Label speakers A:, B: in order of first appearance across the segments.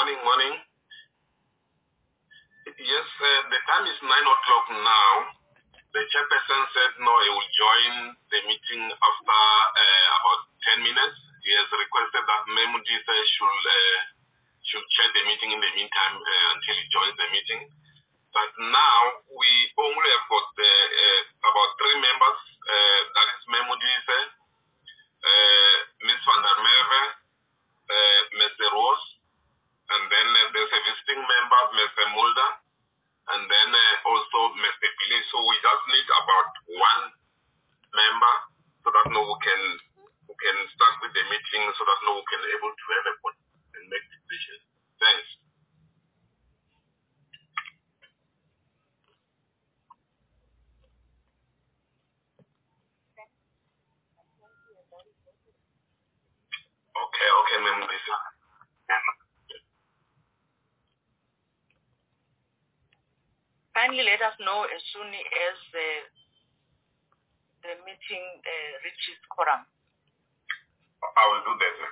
A: Morning. Yes, the time is 9 o'clock now. The chairperson said no, he will join the meeting after about 10 minutes. He has requested that Memudisa should chair the meeting in the meantime until he joins the meeting. But now we only have got about 3 members. That is Memudisa, Ms. Van der Merwe, Mr. Rose, and then there's a visiting member, Mr. Mulder, and then also Mr. Pili. So we just need about 1 member so that we can start with the meeting, so that we can able to have a vote and make decisions. Thanks. Okay, Ma'am.
B: Kindly let us know as soon as the meeting reaches quorum.
A: I will do that.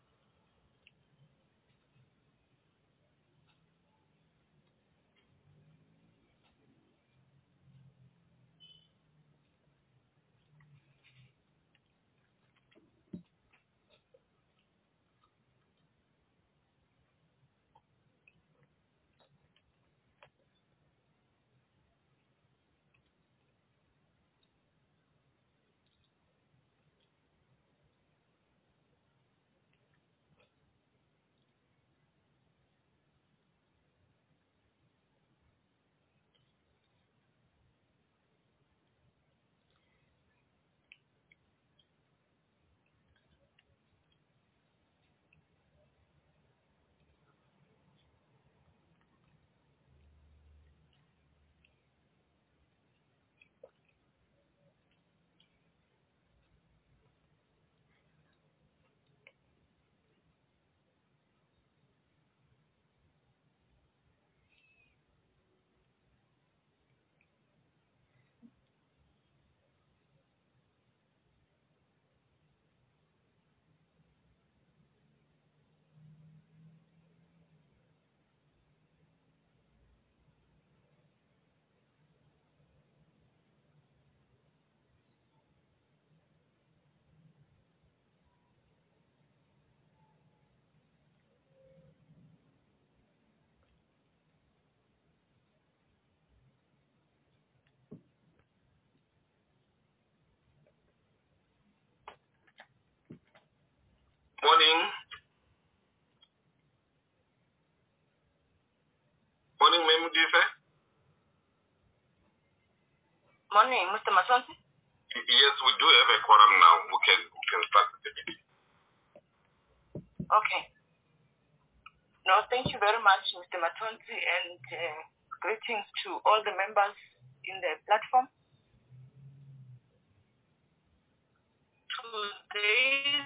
A: Morning, Memudisa.
B: Morning, Mr. Masonsi.
A: Yes, we do have a quorum now. We can start with the meeting.
B: Okay. No, thank you very much, Mr. Matonsi, and greetings to all the members in the platform. Today's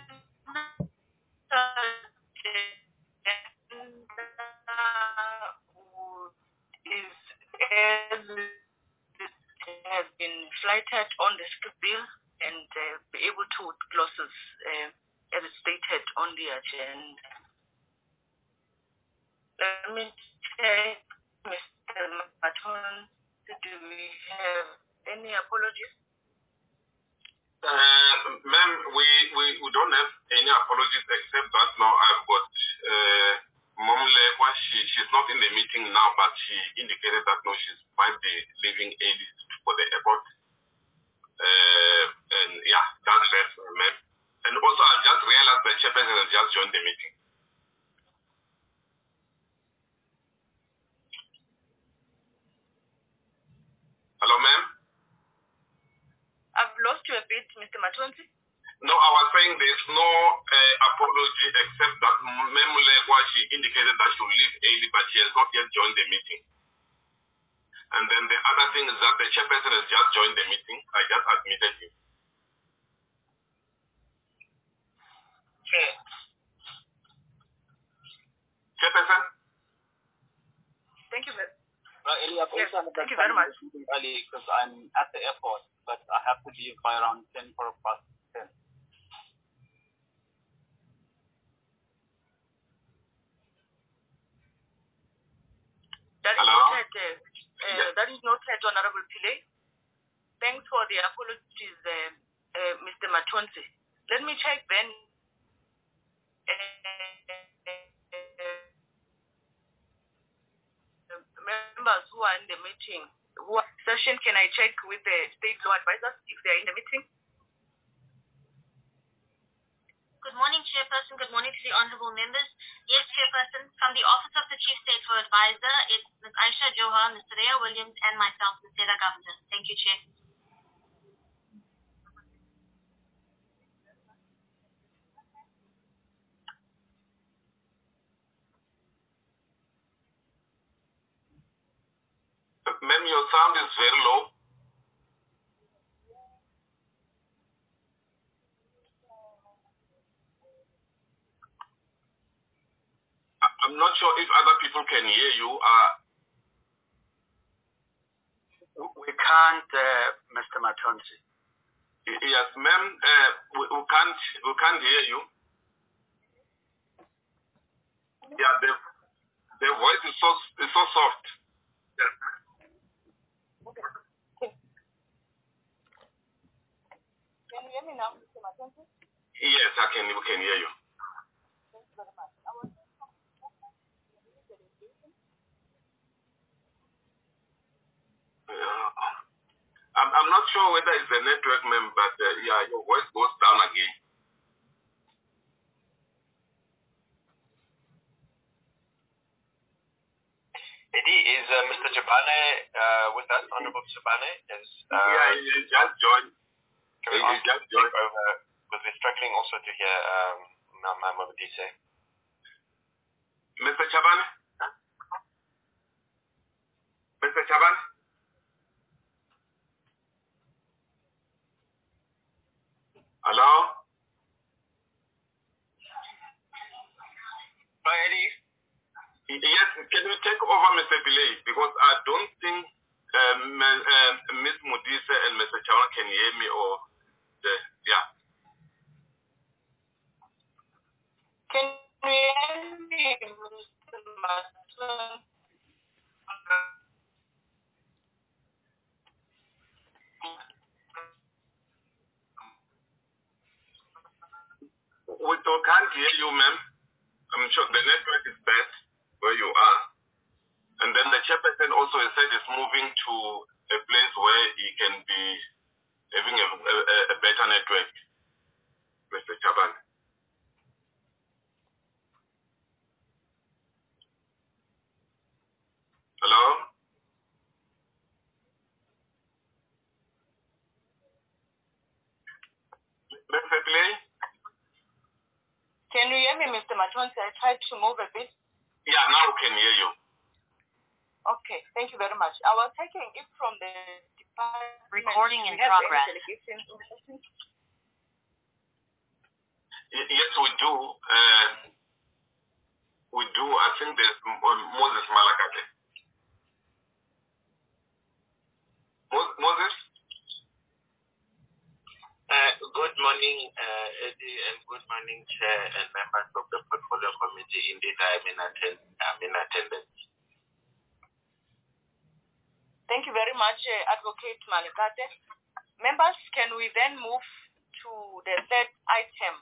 B: is as it has been flighted on the script bill and be able to clauses as stated on the agenda. Let me check, Mr. Maton, do we have any apologies?
A: Ma'am, we don't have any apologies except that now I've got Mom Legwa. She's not in the meeting now, but she indicated that no, she might be leaving early for the airport. And yeah, that's it, ma'am. And also I just realized the chairperson has just joined the meeting. Hello, ma'am?
B: I've lost you a bit, Mr. Matonsi.
A: No, I was saying there's no apology except that Ma'am Legwa, she indicated that she will leave early, but she has not yet joined the meeting. And then the other thing is that the chairperson has just joined the meeting. I just admitted him.
B: Okay.
A: Chairperson?
B: Thank you very much.
C: Yes, thank you very much. Early because I'm at the airport, but I have to leave by around 10 for past 10.
B: That is noted, Honorable Pillay. Thanks for the apologies, Mr. Matonsi. Let me check then. Members who are in the meeting, session, can I check with the state law advisors if they are in the meeting?
D: Good morning, Chairperson. Good morning to the honorable members. Yes, Chairperson, from the Office of the Chief State Law Advisor, it's Ms. Aisha Johar, Mr. Rhea Williams, and myself, Ms. Seda Governor. Thank you, Chair.
A: Ma'am, your sound is very low. I'm not sure if other people can hear you.
C: We can't, Mr. Matonsi.
A: Yes, ma'am, we can't hear you. Yeah, the voice is so soft.
B: Can you hear me now, Mr. Matonsi?
A: Yes, we can hear you.
B: Thank you very much.
A: I'm not sure whether it's the network, ma'am, but yeah, your voice goes down again.
E: Eddie, is Mr. Jabane with us? Honorable Jabane is.
A: Yeah, he just joined. He just joined
E: over because we're struggling also to hear Mamodise.
A: Mr. Chabane? Mr. Chabane? Hello?
E: Hi, Eddie.
A: Yes, can you take over, Mr. Pillay? Because I don't think Ms. Modise and Mr. Chabane can hear me yeah.
B: Can you hear me, Mr. Matonsi?
A: We can't hear you, ma'am. I'm sure the network is bad where you are. And then the chairperson also said he's moving to a place where he can be having a better network, Mr. Chabane. Hello? Mr. Pillay?
B: Can you hear me, Mr. Matonsi? I tried to move a bit.
A: Yeah, now we can hear you.
B: Okay, thank you very much. I was taking it from the department.
D: Recording in progress.
A: Yes, we do. We do. I think there's Moses Malakate. Moses?
F: Good morning, Eddie, and good morning, Chair and members of the Portfolio Committee. Indeed, I'm in attendance.
B: Thank you very much, Advocate Malakate. Members, can we then move to the third item?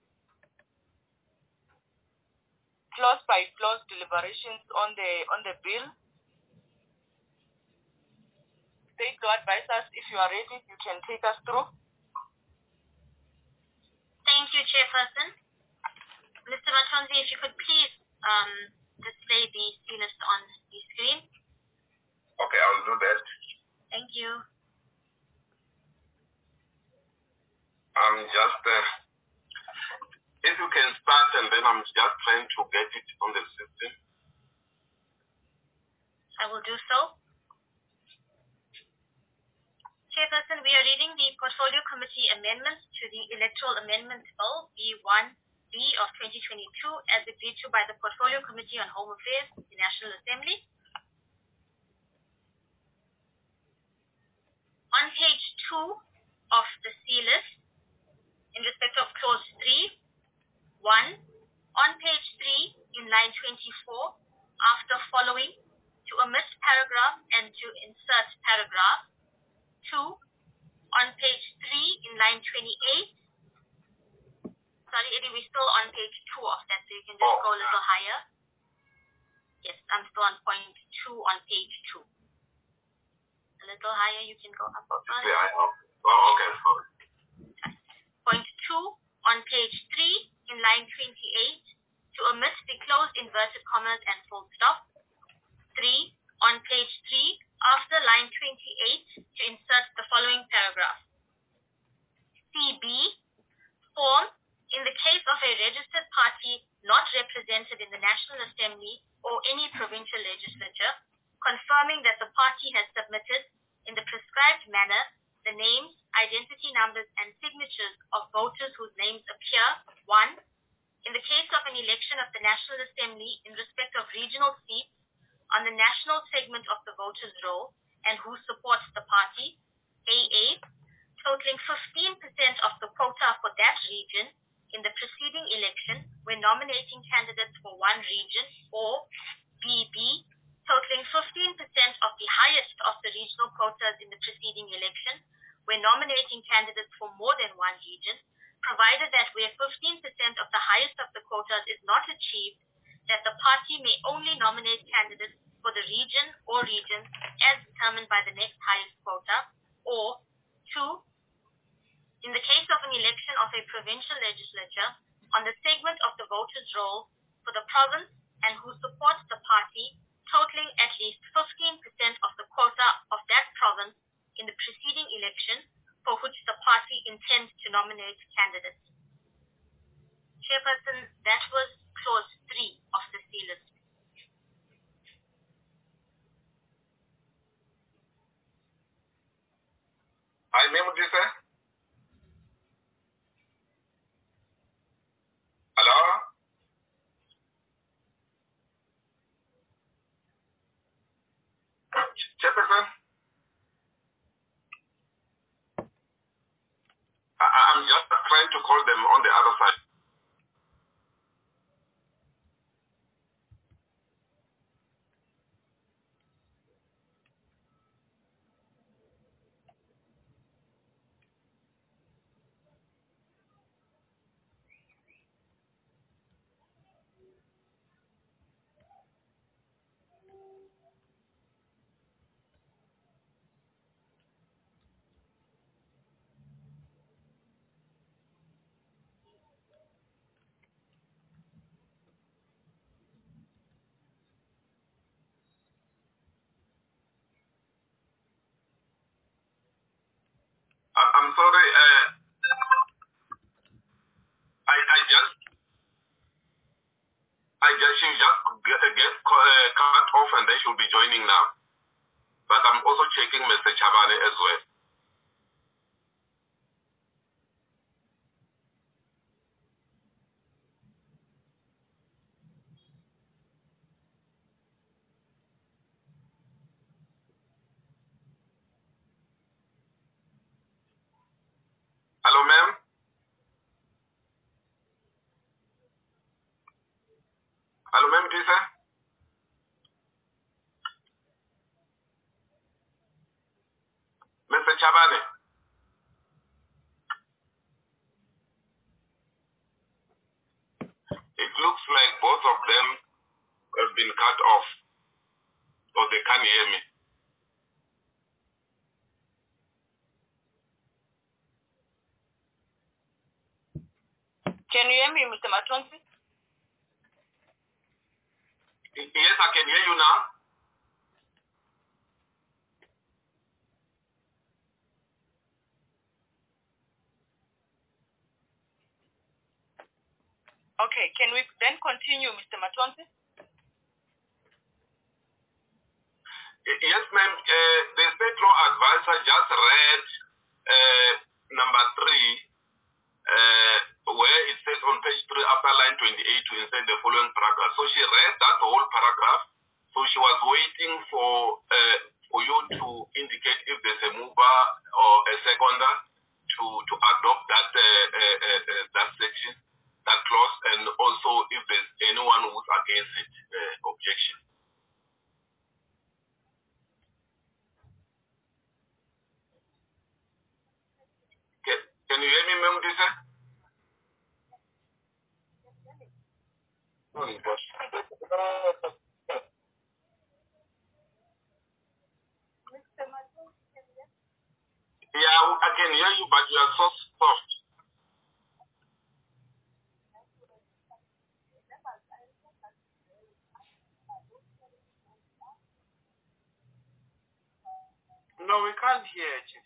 B: Clause by clause deliberations on the bill. State law advisors, if you are ready, you can take us through.
D: Thank you, Chairperson. Mr. Matonsi, if you could please display the C list on the screen.
A: Okay, I'll do that.
D: Thank you.
A: I'm just, if you can start, and then I'm just trying to get it on the system.
D: I will do so. Chairperson, we are reading the Portfolio Committee amendments to the Electoral Amendment Bill B1B of 2022 as agreed to by the Portfolio Committee on Home Affairs, the National Assembly. On page 2 of the C list, in respect of clause 3, 1, on page 3 in line 24, after following, to omit paragraph and to insert paragraph. 2, on page 3 in line 28. Sorry, Eddie, we're still on page 2 of that, so you can just go a little higher. Yes, I'm still on point 2 on page 2. A little higher, you can go up.
A: Okay.
D: Point 2 on page 3 in line 28 to omit the closed inverted commas and full stop. 3 on page 3 after line 28 to insert the following paragraph. CB, form, in the case of a registered party not represented in the National Assembly or any provincial legislature, confirming that the party has submitted in the prescribed manner the names, identity numbers, and signatures of voters whose names appear. 1. In the case of an election of the National Assembly in respect of regional seats on the national segment of the voters' roll and who supports the party, AA, totaling 15% of the quota for that region in the preceding election when nominating candidates for one region, or BB, totaling 15% of the highest of the regional quotas in the preceding election when nominating candidates for more than one region, provided that where 15% of the highest of the quotas is not achieved, that the party may only nominate candidates for the region or regions as determined by the next highest quota, or 2, in the case of an election of a provincial legislature on the segment of the voters' roll for the province and who supports the party, totaling at least 15% of the quota of that province in the preceding election for which the party intends to nominate candidates. Chairperson, that was clause 3 of the C list.
A: I named this. Hello? Chairperson? I'm just trying to call them on the other side. I'm sorry. She just get cut off and they should be joining now. But I'm also checking Mr. Chabane as well. Hello, ma'am. Hello, ma'am, please, sir. Mr. Chabane. It looks like both of them have been cut off, or they can't hear me.
B: Can you hear me, Mr. Matonsi?
A: Yes, I can hear you now.
B: Okay, can we then continue, Mr. Matonsi?
A: Yes, ma'am. The state law advisor just read number 3, where it says on page 3 after line 28 to insert the following paragraph. So she read that whole paragraph. So she was waiting for you to indicate if there's a mover or a seconder to adopt that that section, that clause, and also if there's anyone who's against it, objection. Can you hear me, Memdisa? Sorry, boss. Yeah, I can hear you, but you are so soft.
F: No, we can't hear, Chief.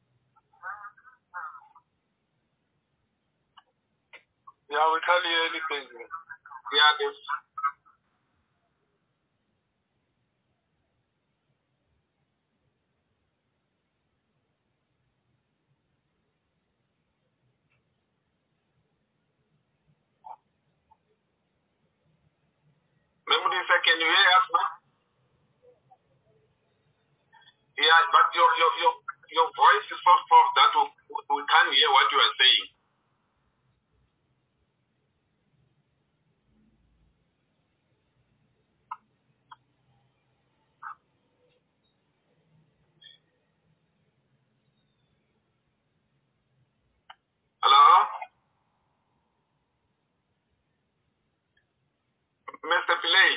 A: Yeah, we can't hear anything. Yeah, this. Memdisa, can you hear us now? Yeah, but your voice is so soft that we can't hear what you are saying. Hello? Mr. Pillay?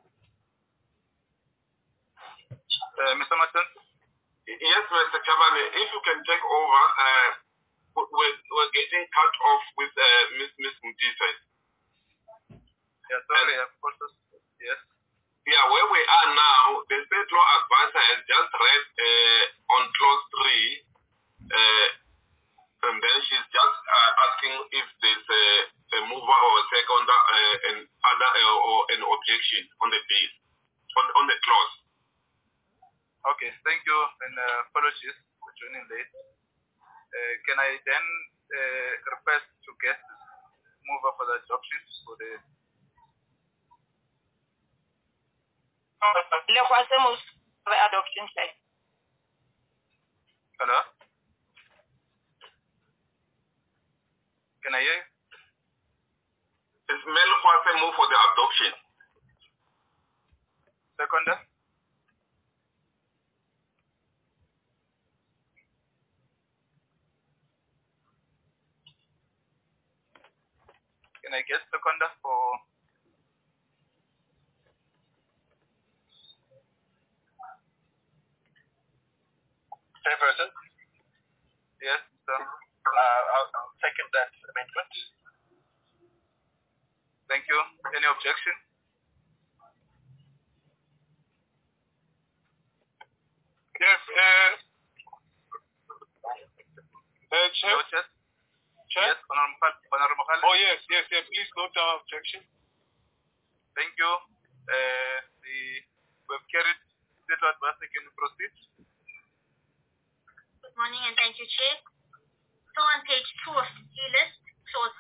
C: Mr. Martin?
A: Yes, Mr. Chavane, if you can take over, we're getting cut off with Miss Mudisa.
C: Yeah, sorry, of course. Yes.
A: Yeah, where we are now, the state law advisor has just read on clause 3, and then she's just asking if there's a mover or a seconder, or an objection on the bill, on the clause.
C: Okay, thank you, and apologies for joining late. Can I then request to get mover for the adoption for the...
B: adoption side.
C: Hello? Can I hear you?
A: It's Mel Kwase move for the adoption.
C: Seconder? Can I get seconder for...
E: Chairperson?
C: Yes, sir.
E: I'll second that amendment.
C: Thank you. Any objection?
A: Yes, Chair?
C: No, Chair?
A: Chair?
C: Yes, Honorable Khaled.
A: Oh, yes, please note our objection.
C: Thank you. We've carried state law advisor. Can we proceed?
D: Good morning and thank you, Chair. So on page 2 of the C list, clause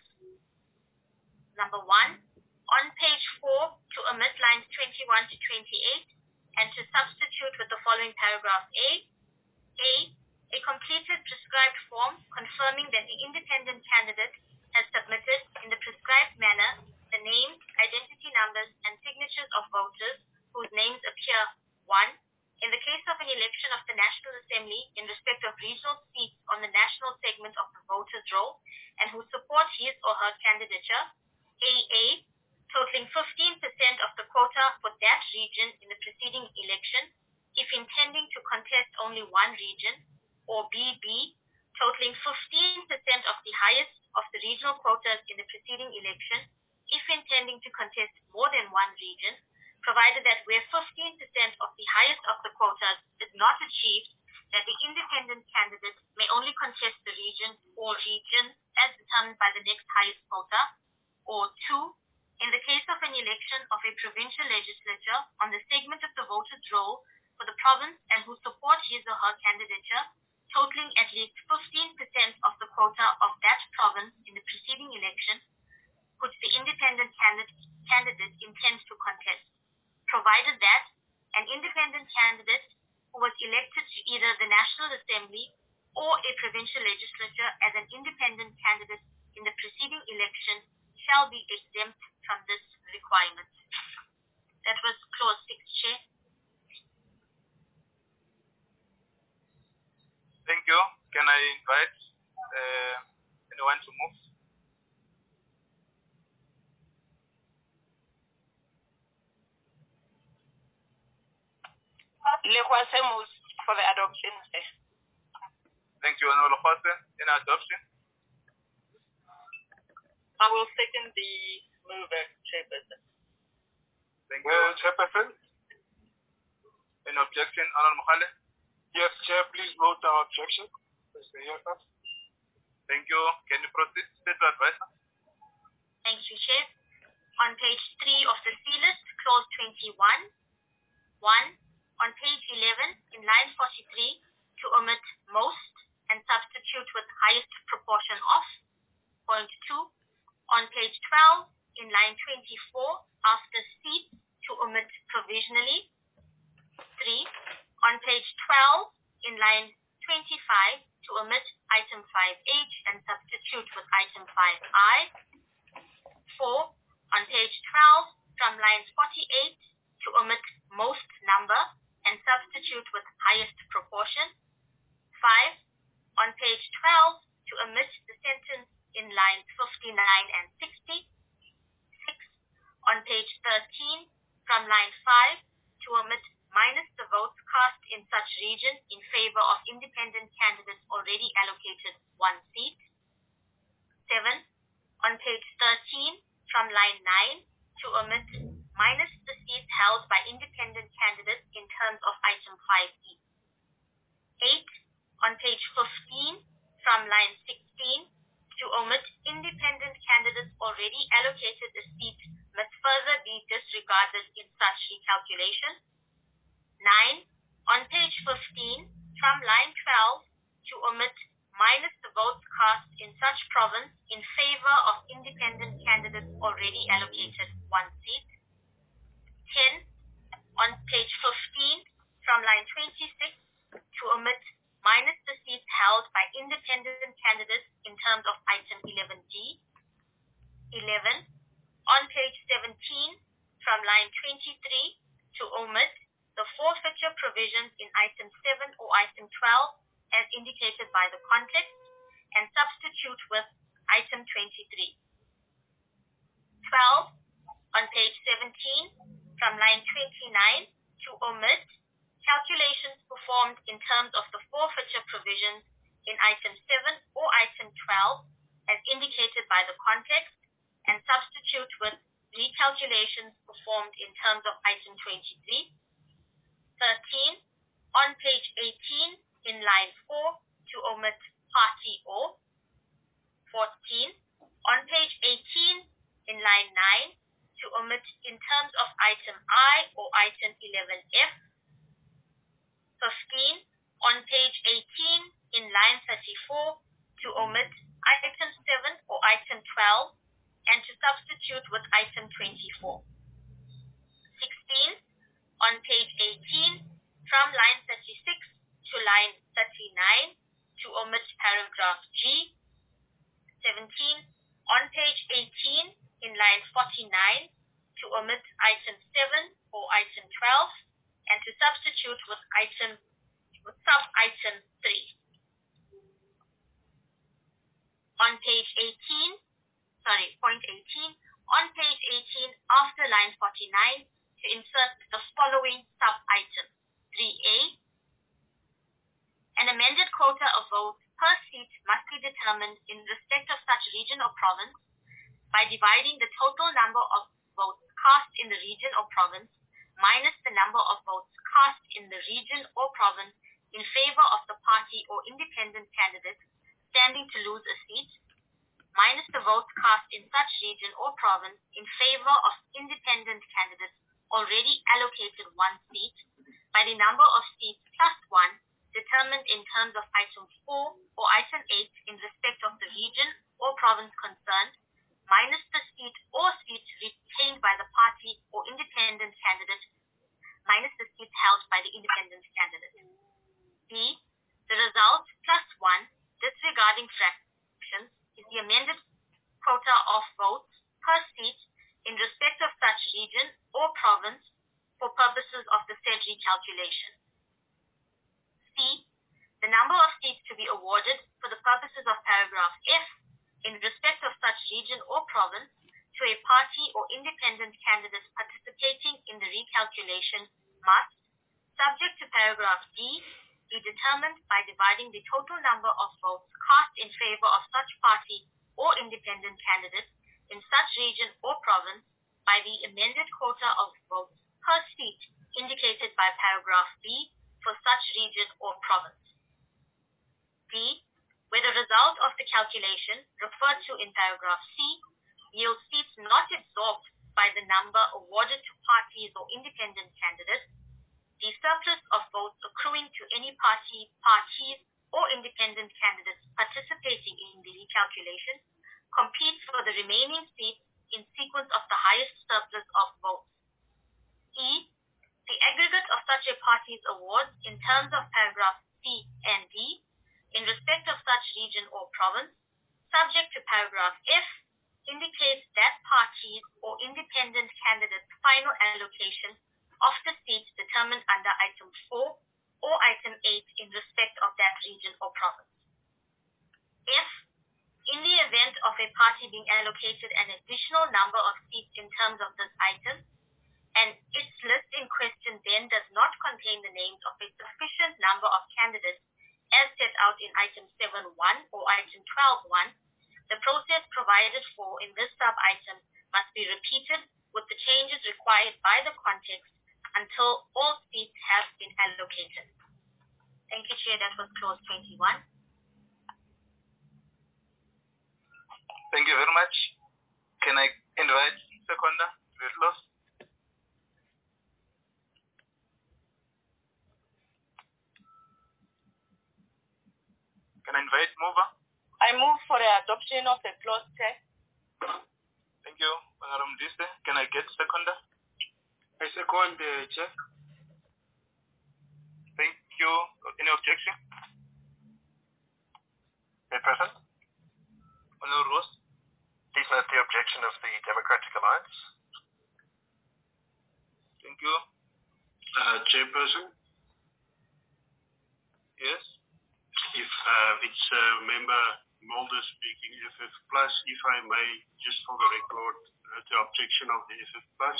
D: 6, number 1, on page 4, to omit lines 21 to 28 and to substitute with the following paragraph A, a completed prescribed form confirming that the independent candidate has submitted in the prescribed manner the names, identity numbers, and signatures of voters whose names appear 1. In the case of an election of the National Assembly in respect of regional seats on the national segment of the voters' roll and who support his or her candidature, AA, totaling 15% of the quota for that region in the preceding election, if intending to contest only one region, or BB, totaling 15% of the highest of the regional quotas in the preceding election, if intending to contest more than one region, provided that where 15% of the highest of the quotas is not achieved, that the independent candidate may only contest the region or regions as determined by the next highest quota, or 2, in the case of an election of a provincial legislature on the segment of the voters' roll for the province and who support his or her candidature, totaling at least 15% of the quota of that province in the preceding election, which the independent candidate intends to contest, provided that an independent candidate who was elected to either the National Assembly or a provincial legislature as an independent candidate in the preceding election shall be exempt from this requirement. That was clause 6, Chair.
C: Thank you. Can I invite Anyone to move?
B: For the adoption.
C: Thank you, Honorable Jose. In adoption?
B: I will second the mover, Chairperson.
C: Thank you.
A: Chairperson?
C: Any objection, Honorable Mokhale?
A: Yes, Chair, please note our objection.
C: Thank you. Can you proceed, State Advisor?
D: Thank you, Chair. On page 3 of the C list, clause 21, 1. On page 11, in line 43, to omit most and substitute with highest proportion of. Point 2. On page 12, in line 24, after seat, to omit provisionally. 3. On page 12, in line 25, to omit item 5H and substitute with item 5I. 4. On page 12, from line 48, to omit most number and substitute with highest proportion. 5. On page 12, to omit the sentence in lines 59 and 60. 6. On page 13, from line 5, to omit minus the votes cast in such region in favor of independent candidates already allocated 1 seat. 7. On page 13, from line 9, to omit minus the seats held by independent candidates in terms of item 5E. 8. On page 15, from line 16, to omit independent candidates already allocated a seat must further be disregarded in such recalculation. 9. On page 15, from line 12, to omit minus the votes cast in such province in favor of independent candidates already allocated 1 seat. 10. On page 15, from line 26, to omit minus the seats held by independent candidates in terms of item 11D. 11. On page 17, from line 23, to omit the forfeiture provisions in item 7 or item 12 as indicated by the context and substitute with item 23. 12. On page 17, from line 29, to omit calculations performed in terms of the forfeiture provisions in item 7 or item 12 as indicated by the context and substitute with recalculations performed in terms of item 23. 13. On page 18, in line 4, to omit party or. 14. On page 18, in line 9, to omit in terms of item I or item 11F. 15. On page 18, in line 34, to omit item 7 or item 12 and to substitute with item 24. 16. On page 18, from line 36 to line 39, to omit paragraph G. 17. On page 18, in line 49, to omit item 7 or item 12 and to substitute with sub-item 3. On page 18, point 18, on page 18, after line 49, to insert the following sub-item. 3A. An amended quota of votes per seat must be determined in respect of such region or province by dividing the total number of votes cast in the region or province minus the number of votes cast in the region or province in favor of the party or independent candidate standing to lose a seat, minus the votes cast in such region or province in favor of independent candidates already allocated 1 seat, by the number of seats plus 1 determined in terms of item 4 or item 8 in respect of the region or province concerned, minus the seat or seats retained by the party or independent candidate, minus the seats held by the independent candidate. B. The result plus 1, disregarding fractions, is the amended quota of votes per seat in respect of such region or province for purposes of the said recalculation. C. the number of seats to be awarded for the purposes of paragraph F in respect of such region or province to a party or independent candidate participating in the recalculation must, subject to paragraph D, be determined by dividing the total number of votes cast in favor of such party or independent candidate in such region or province by the amended quota of votes per seat indicated by paragraph B for such region or province. D, where the result of the calculation referred to in paragraph C yields seats not absorbed by the number awarded to parties or independent candidates, the surplus of votes accruing to any parties, or independent candidates participating in the recalculation competes for the remaining seats in sequence of the highest surplus of votes. E, the aggregate of such a party's awards in terms of paragraph C and D in respect of such region or province, subject to paragraph F, indicates that parties or independent candidates' final allocation of the seats determined under item 4 or item 8 in respect of that region or province. F, in the event of a party being allocated an additional number of seats in terms of this item, and its list in question then does not contain the names of a sufficient number of candidates as set out in item 7.1 or item 12.1, the process provided for in this sub-item must be repeated with the changes required by the context until all seats have been allocated. Thank you, Chair. That was clause 21.
C: Thank you very much. Can I invite Seconder to the clause? Can I invite Mover?
B: I move for the adoption of the clause, Chair.
C: Thank you, Madam Dise. Can I get Seconder?
G: I second, Chair.
C: Thank you. Any objection?
E: Chairperson,
C: Honorable Ross?
E: please note the objection of the Democratic Alliance.
C: Thank you.
G: Chairperson,
C: Yes.
G: if it's Member Mulder speaking, FF Plus, if I may, just for the record, the objection of the FF Plus.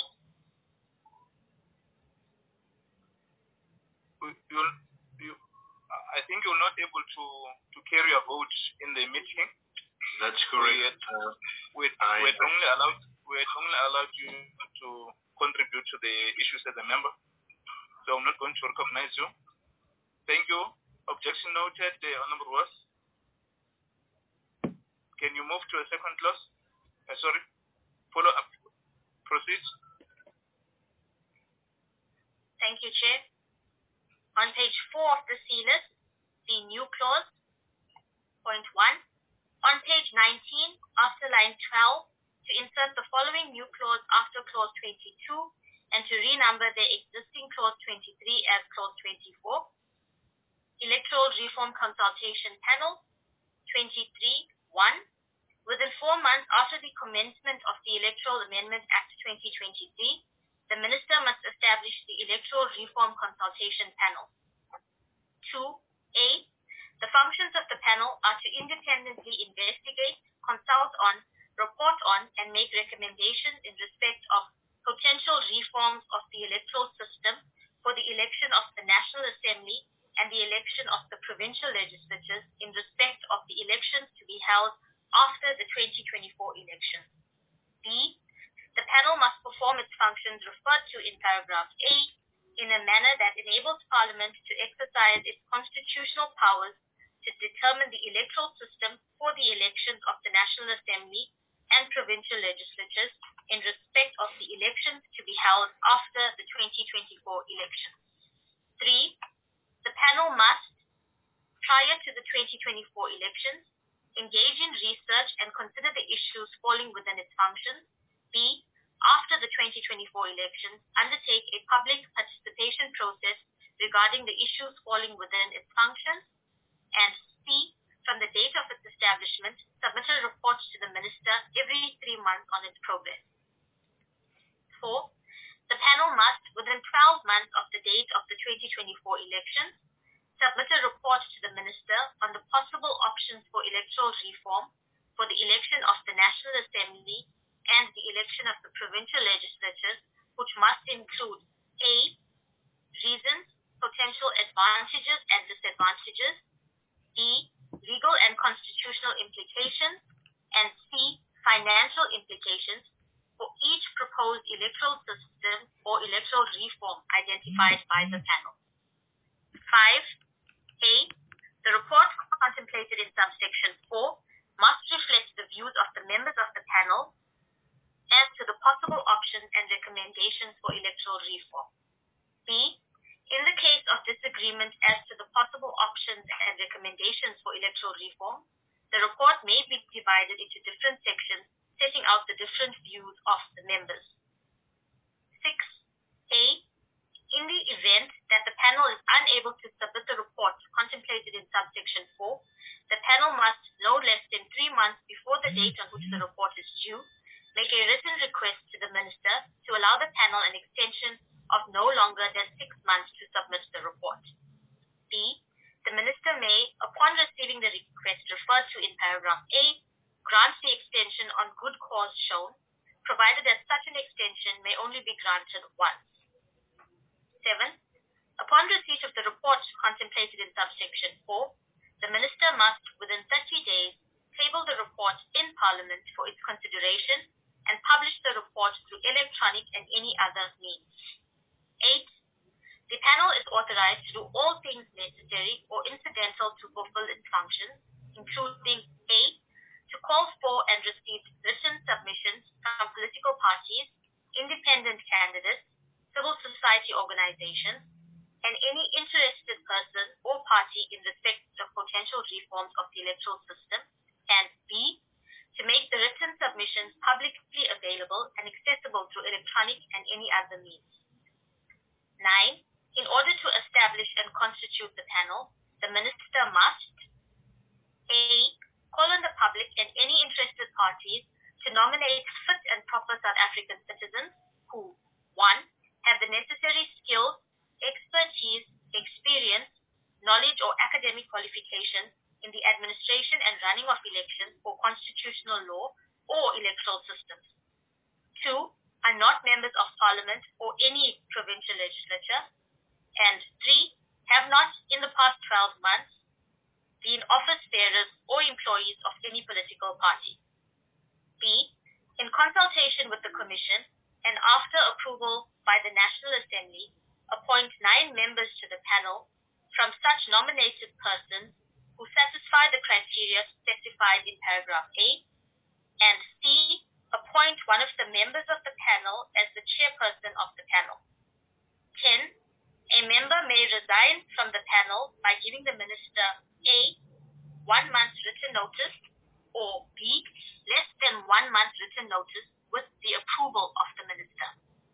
C: I think you're not able to carry a vote in the meeting.
G: That's correct.
C: We had only allowed you to contribute to the issues as a member. So I'm not going to recognize you. Thank you. Objection noted, Honorable Ross. Can you move to a second clause? Follow up. Proceed.
D: Thank you, Chair. On page 4 of the C list, the new clause, point 1. On page 19, after line 12, to insert the following new clause after clause 22 and to renumber the existing clause 23 as clause 24. Electoral Reform Consultation Panel, 23.1. Within 4 months after the commencement of the Electoral Amendment Act 2023, the Minister must establish the Electoral Reform Consultation Panel. 2A. The functions of the panel are to independently investigate, consult on, report on, and make recommendations in respect of potential reforms of the electoral system for the election of the National Assembly and the election of the provincial legislatures in respect of the elections to be held after the 2024 elections. B. The panel must perform its functions referred to in paragraph A in a manner that enables Parliament to exercise its constitutional powers to determine the electoral system for the elections of the National Assembly and provincial legislatures in respect of the elections to be held after the 2024 elections. 3. The panel must, prior to the 2024 elections, engage in research and consider the issues falling within its functions. B. After the 2024 elections, undertake a public participation process regarding the issues falling within its functions. And C. From the date of its establishment, submit a report to the Minister every 3 months on its progress. 4. The panel must, within 12 months of the date of the 2024 elections, submit a report to the Minister on the possible options for electoral reform for the election of the National Assembly and the election of the provincial legislatures, which must include A. Reasons, potential advantages and disadvantages, B. Legal and constitutional implications, and C. Financial implications for each proposed electoral system or electoral reform identified by the panel. 5. A. The report contemplated in subsection 4 must reflect the views of the members of the panel as to the possible options and recommendations for electoral reform. B. In the case of disagreement as to the possible options and recommendations for electoral reform, the report may be divided into different sections, setting out the different views of the members. 6. A. In the event that the panel is unable to submit the report contemplated in subsection 4, the panel must, no less than 3 months before the date on which the report is due, make a written request to the Minister to allow the panel an extension of no longer than 6 months to submit the report. B. The Minister may, upon receiving the request referred to in paragraph A, grant the extension on good cause shown, provided that such an extension may only be granted once. 7. Upon receipt of the report contemplated in subsection 4, the Minister must, within 30 days, table the report in Parliament for its consideration and publish the report through electronic and any other means. 8. The panel is authorized to do all things necessary or incidental to fulfill its functions, including A. To call for and receive written submissions from political parties, independent candidates, civil society organizations, and any interested person or party in respect of potential reforms of the electoral system, and B. To make the written submissions publicly available and accessible through electronic and any other means. 9. In order to establish and constitute the panel, the Minister must A. Call on the public and any interested parties to nominate fit and proper South African citizens who 1. Have the necessary skills, expertise, experience, knowledge or academic qualifications in the administration and running of elections or constitutional law or electoral systems. 2. Are not members of Parliament or any provincial legislature. And 3. Have not, in the past 12 months, been office bearers or employees of any political party. B. In consultation with the Commission and after approval by the National Assembly, appoint 9 members to the panel from such nominated persons who satisfy the criteria specified in paragraph A, and C. Appoint one of the members of the panel as the chairperson of the panel. 10. A member may resign from the panel by giving the Minister A. 1 month's written notice, or B. less than 1 month's written notice with the approval of the Minister.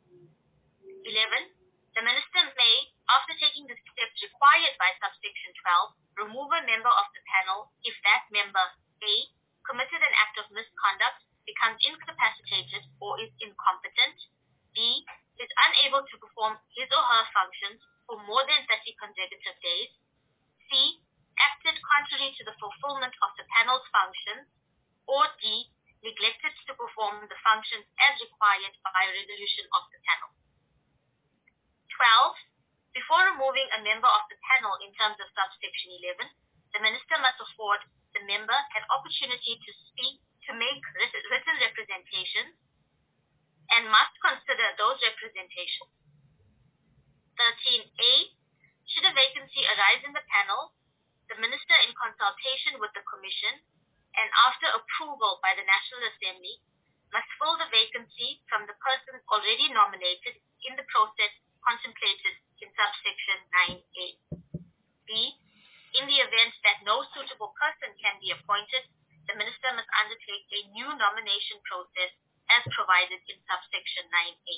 D: 11. The Minister may, after taking the steps required by subsection 12, remove a member of the panel if that member A. committed an act of misconduct, becomes incapacitated or is incompetent, B. is unable to perform his or her functions for more than 30 consecutive days, C. acted contrary to the fulfillment of the panel's functions, or D. neglected to perform the functions as required by a resolution of the panel. 12. Before removing a member of the panel in terms of subsection 11, the Minister must afford the member an opportunity to speak, to make written representations, and must consider those representations. 13A. Should a vacancy arise in the panel, the Minister, in consultation with the Commission and after approval by the National Assembly, must fill the vacancy from the person already nominated in the process contemplated in subsection 9A. B. In the event that no suitable person can be appointed, the Minister must undertake a new nomination process as provided in subsection 9A.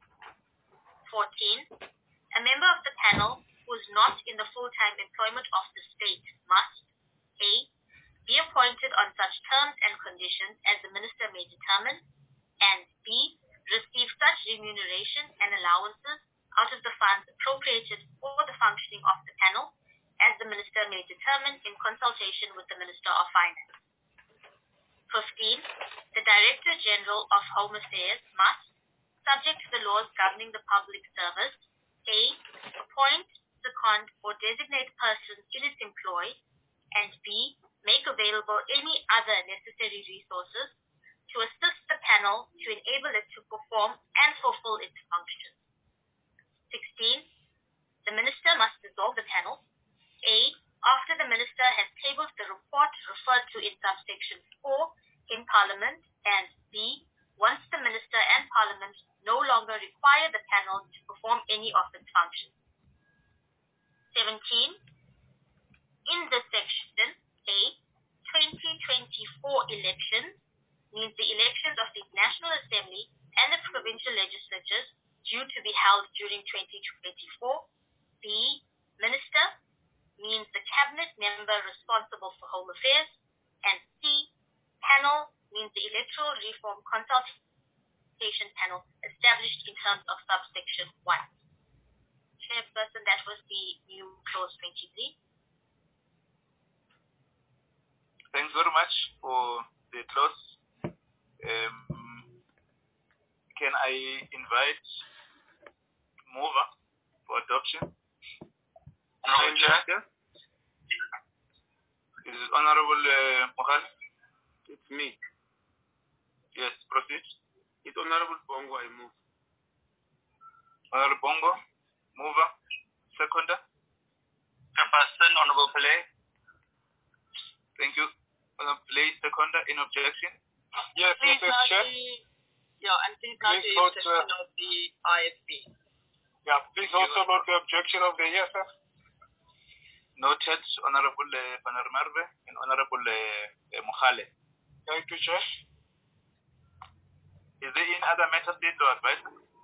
D: 14. A member of the panel who is not in the full-time employment of the state must A. be appointed on such terms and conditions as the Minister may determine, and B. receive such remuneration and allowances out of the funds appropriated for the functioning of the panel as the Minister may determine in consultation with the Minister of Finance. 15. The Director General of Home Affairs must, subject to the laws governing the public service, A. Appoint, second, or designate persons in its employ, and B. Make available any other necessary resources to assist the panel to enable it to perform and fulfill its functions. 16. The Minister must dissolve the panel, A. After the Minister has tabled the report referred to in subsection 4 in Parliament, and B. Once the Minister and Parliament no longer require the panel to perform any of its functions. 17. In this section, A. 2024 elections means the elections of the National Assembly and the provincial legislatures due to be held during 2024. B. Minister means the cabinet member responsible for home affairs. And C. Panel means the electoral reform consultation panel established in terms of subsection 1. Chairperson, that was the new clause 23.
C: Thanks very much for the clause. Can I invite mover for adoption?
E: Honorable Chair.
C: Is it Honorable Mohal?
G: It's me.
C: Yes, proceed.
G: It's Honorable Bongo, I move.
C: Honorable Bongo, mover. Seconder.
E: Chairperson, Honorable Pillay.
C: Thank you. Honorable Pillay, seconder. In objection?
H: Yes,
B: Please
H: Mr.
B: not
H: Chair.
B: and please not the
H: vote,
B: exception of the IFB.
H: Yeah, please also note the objection of the EFF.
C: Noted, Honorable Panarmarve and Honorable Mohale.
H: Thank you, Chair.
C: Is there any other matter to advise?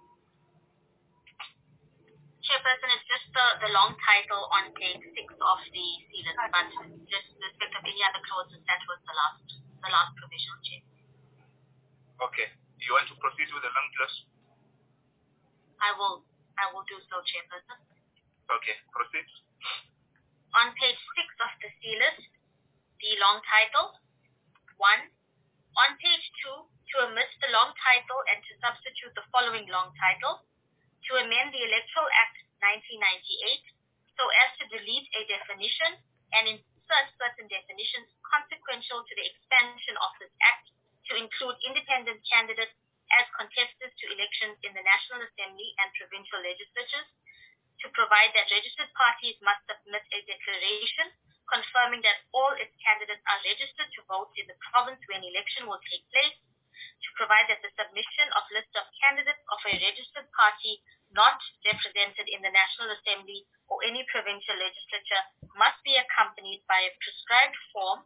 D: Chairperson, it's just the long title on page 6 of the sealed, but just with respect of any other clauses, that was the last provisional, Chair.
C: Okay. You want to proceed with the long clause?
D: I will do so, Chairperson.
C: Okay, proceed.
D: On page 6 of the C list, the long title, 1. On page 2, to omit the long title and to substitute the following long title, to amend the Electoral Act 1998 so as to delete a definition and insert certain definitions consequential to the expansion of this Act to include independent candidates as contestants to elections in the National Assembly and provincial legislatures, to provide that registered parties must submit a declaration confirming that all its candidates are registered to vote in the province when election will take place, to provide that the submission of list of candidates of a registered party not represented in the National Assembly or any provincial legislature must be accompanied by a prescribed form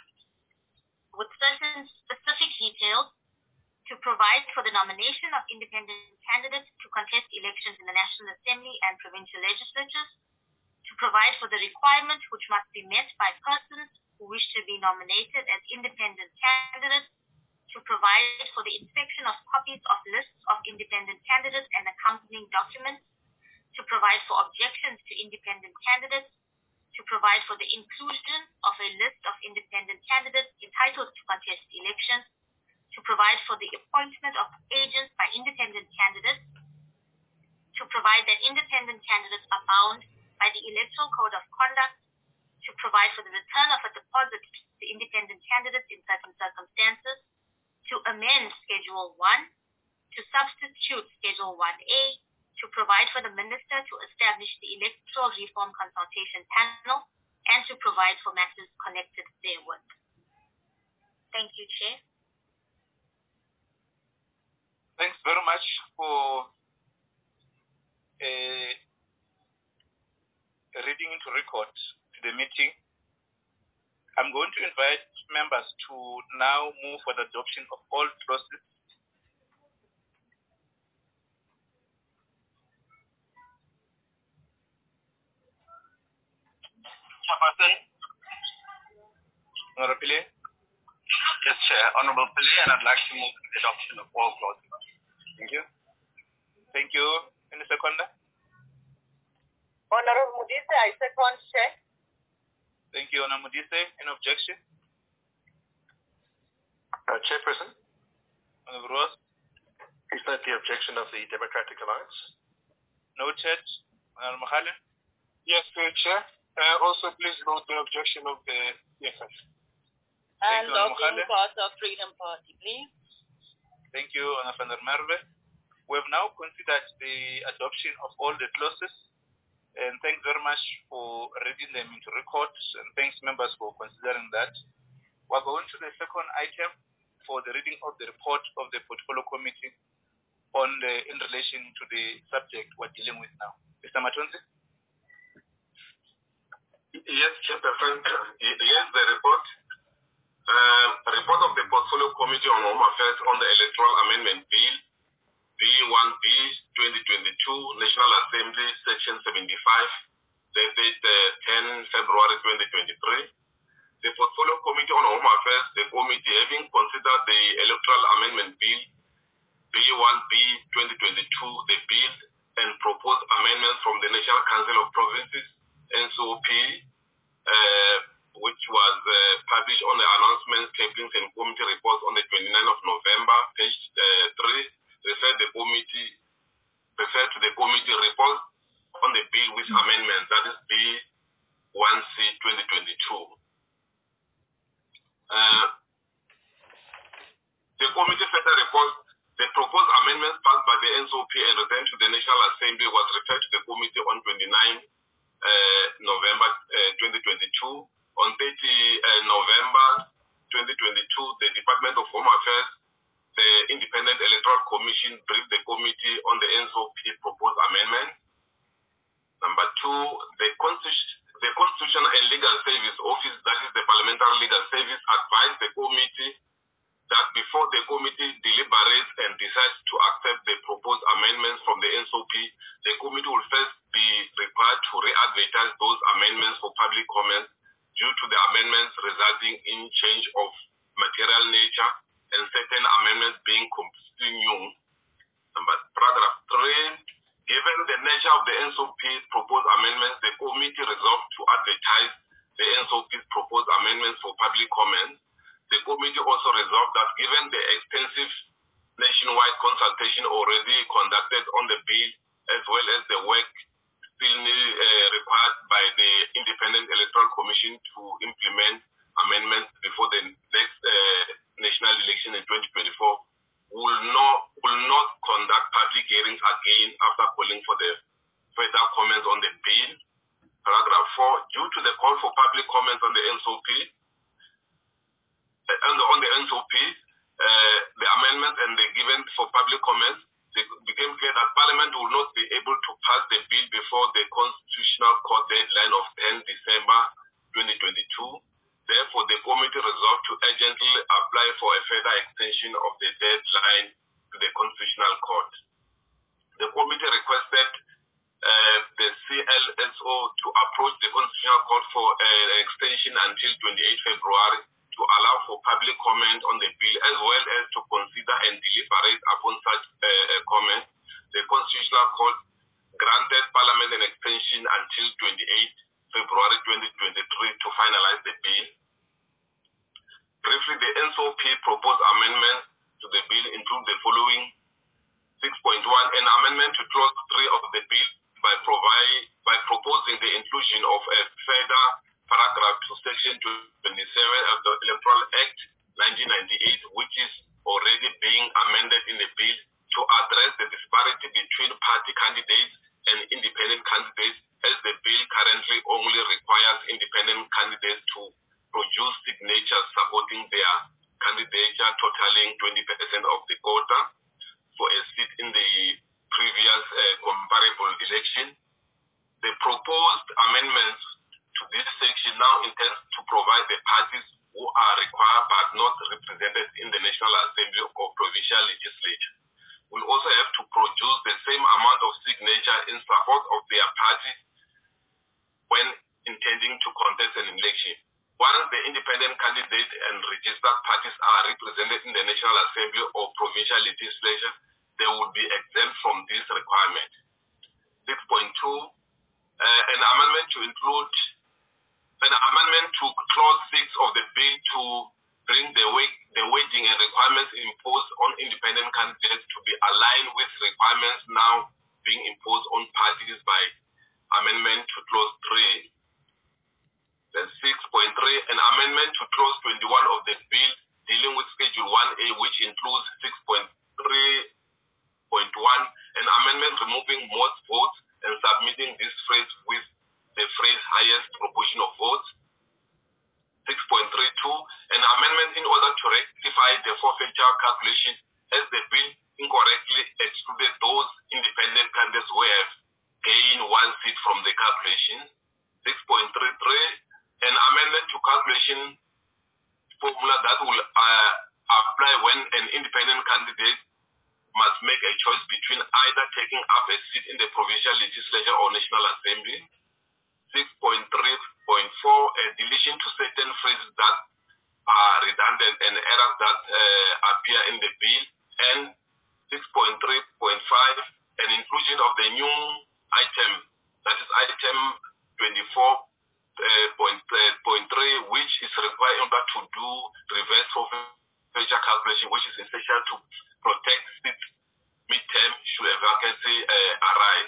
D: with certain specific details, to provide for the nomination of independent candidates to contest elections in the National Assembly and provincial legislatures, to provide for the requirement which must be met by persons who wish to be nominated as independent candidates, to provide for the inspection of copies of lists of independent candidates and accompanying documents, to provide for objections to independent candidates, to provide for the inclusion of a list of independent candidates entitled to contest elections, to provide for the appointment of agents by independent candidates, to provide that independent candidates are bound by the Electoral Code of Conduct, to provide for the return of a deposit to independent candidates in certain circumstances, to amend Schedule 1, to substitute Schedule 1A, to provide for the Minister to establish the Electoral Reform Consultation Panel, and to provide for matters connected therewith. Thank you, Chair.
C: Thanks very much for reading into record to the meeting. I'm going to invite members to now move for the adoption of all clauses.
E: Chairperson.
C: Honorable Pillay.
E: Yes, Chair. Honorable Pillay, and I'd like to move for the adoption of all clauses.
C: Thank you. Thank you. Any seconder?
B: Honorable Mudisa, I second, Chair.
C: Thank you, Honorable Modise. Any objection?
I: Chairperson?
C: Honorable Ross?
I: Is that the objection of the Democratic Alliance?
C: Noted. Honorable Mahale?
H: Yes, Chair. Also, please note the objection of the EFF.
B: And Locking Path of Freedom Party, please.
C: Thank you, Honorable Merve. We have now considered the adoption of all the clauses, and thanks very much for reading them into record, and thanks members for considering that. We're going to the second item for the reading of the report of the Portfolio Committee in relation to the subject we're dealing with now. Mr. Matonzi?
A: Yes, Chairperson. Yes, the report. Report of the Portfolio Committee on Home Affairs on the Electoral Amendment Bill, B1B 2022, National Assembly, Section 75, dated 10 February 2023. The Portfolio Committee on Home Affairs, the committee having considered the Electoral Amendment Bill, B1B 2022, the bill and proposed amendments from the National Council of Provinces, NCOP, which was published on the announcements, clippings, and committee reports on the 29th of November, page 3, referred to the committee report on the bill with amendments, that is B1C 2022. The committee further reports the proposed amendments passed by the NCOP and returned to the National Assembly was referred to the committee on 29 November 2022. On 30 November 2022, the Department of Home Affairs, the Independent Electoral Commission, briefed the committee on the NCOP proposed amendment. Number 2, the Constitutional and Legal Service Office, that is the Parliamentary Legal Service, advised the committee that before the committee deliberates and decides to accept the proposed amendments from the NCOP, the committee will first be required to re-advertise those amendments for public comment due to the amendments resulting in change of material nature and certain amendments being completely new. Paragraph 3, given the nature of the NCOP's proposed amendments, the committee resolved to advertise the NCOP's proposed amendments for public comment. The committee also resolved that given the extensive nationwide consultation already conducted on the bill, as well as the work still required by the Independent Electoral Commission to implement amendments before the next national election in 2024, will not conduct public hearings again after calling for the further comments on the bill. Paragraph 4, due to the call for public comments on the NCOP, the amendments and the given for public comments, it became clear that Parliament will not be able to pass the bill before the Constitutional Court deadline of 10 December 2022. Therefore, the committee resolved to urgently apply for a further extension of the deadline to the Constitutional Court. The committee requested the CLSO to approach the Constitutional Court for an extension until 28 February to allow for public comment on the bill, as well as to consider and deliberate upon such comment. The Constitutional Court granted Parliament an extension until 28 February 2023 to finalize the bill. Briefly, the NCOP proposed amendments to the bill include the following: 6.1, an amendment to clause 3 of the bill by proposing the inclusion of a further paragraph to section 27 of the Electoral Act 1998, which is already being amended in the bill to address the disparity between party candidates and independent candidates, as the bill currently only requires independent candidates to produce signatures supporting their candidature totaling 20% of the quota for a seat in the previous comparable election. The proposed amendments to this section now intends to provide the parties who are required but not represented in the National Assembly or provincial legislature will also have to produce the same amount of signature in support of their party when intending to contest an election. Once the independent candidate and registered parties are represented in the National Assembly or provincial legislature, they will be exempt from this requirement. 6.2, an amendment to include an amendment to clause 6 of the bill to bring the weighting and requirements imposed on independent candidates to be aligned with requirements now being imposed on parties by amendment to clause 3. Then 6.3, an amendment to clause 21 of the bill dealing with Schedule 1A, which includes 6.3.1, an amendment removing most votes and submitting this phrase with the phrase highest proportion of votes. 6.32, an amendment in order to rectify the forfeiture calculation as the bill incorrectly excluded those independent candidates who have gained 1 seat from the calculation. 6.33, an amendment to calculation formula that will apply when an independent candidate must make a choice between either taking up a seat in the provincial legislature or national assembly. 6.3.4, a deletion to certain phrases that are redundant and errors that appear in the bill. And 6.3.5, an inclusion of the new item, that is item 24.3, which is required in order to do reverse forfeiture calculation, which is essential to protect seats midterm should a vacancy arise.